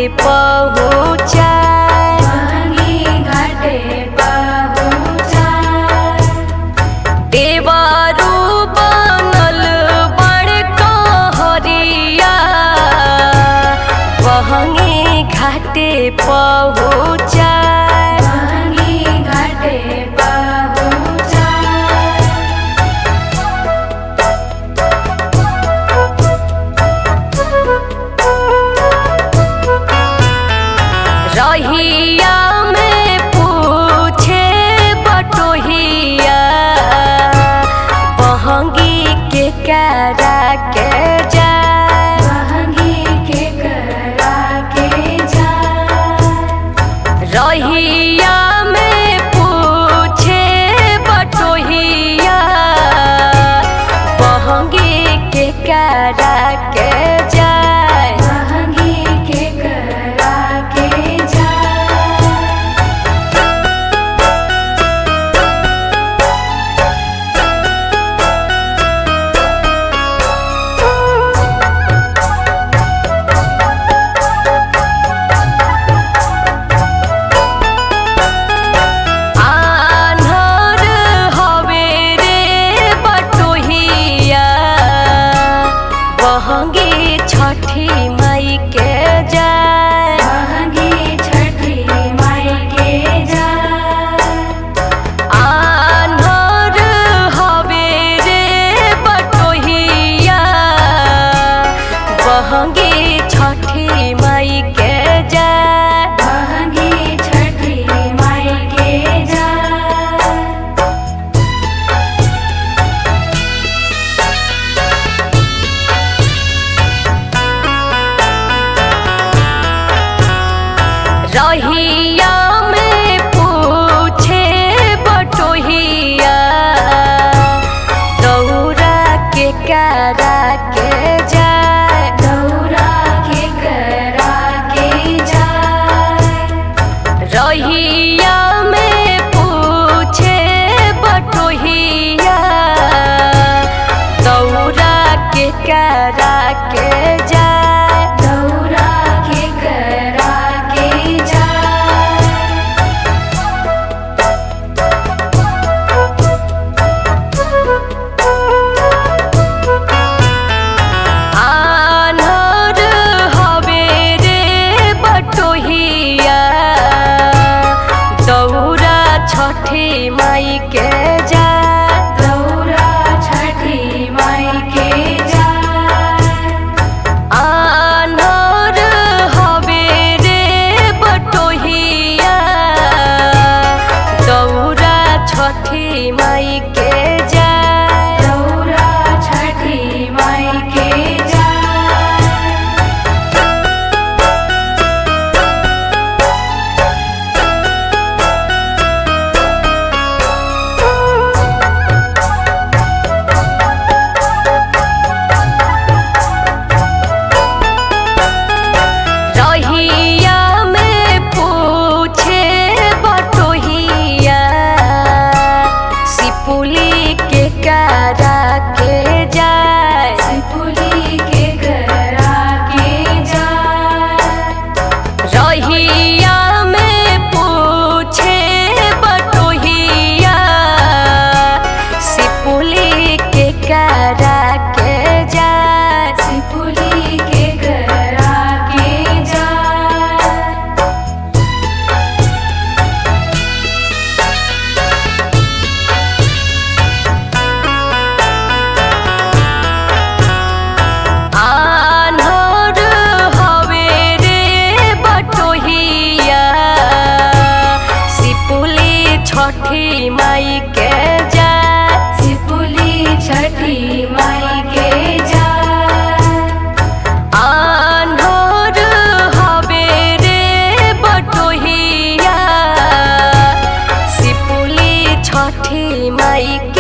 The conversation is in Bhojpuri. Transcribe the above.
पहुँचाए, बहंगी घाटे पहुँचाए। देवरू बनल बड़का हरिया, बहंगी घाटे पहुँचाए, बहंगी घाटे पहुँचाए। रहिया में पूछे बटोहिया, बहंगी के करा के जाए, बहंगी के करा के जाए। रहिया में पूछे बटोहिया, बहंगी के करा के जाए, बहंगी के करा के जाए। आन्हर हवे रे बटोहिया, बहंगी छठी माई के जाए, बहंगी छठी माई के जाए। आन्हर हवे रे बटोहिया, बहंगी छठी माई के जाए, बहंगी छठी माई के जाए। रहिया में पूछे बटोहिया, दौरा के करा के जाए, दौरा के करा के जाए। रहिया में पूछे बटोहिया, दौरा के करा के जाए, दौरा के करा के जाए। आन्हर हवे रे बटोहिया, दौरा छठी माई के जाए, दौरा छठी माई के जाए। आन्हर हवे रे बटोहिया, दौरा छठी माई के जाए, दौरा छठी माई के जाए। रहिया में पूछे बटोहिया, सिपुली के करा के जाए, सिपुली के करा के जाए। रहिया में पूछे बटोहिया, सिपुली के करा के जाए, सिपुली के करा के जाए। आन्हर हवे रे बटोहिया, सिपुली छठी माई के जाए, सिपुली छठी माई के जाए। आन्हर हवे रे बटोहिया, सिपुली छठी माई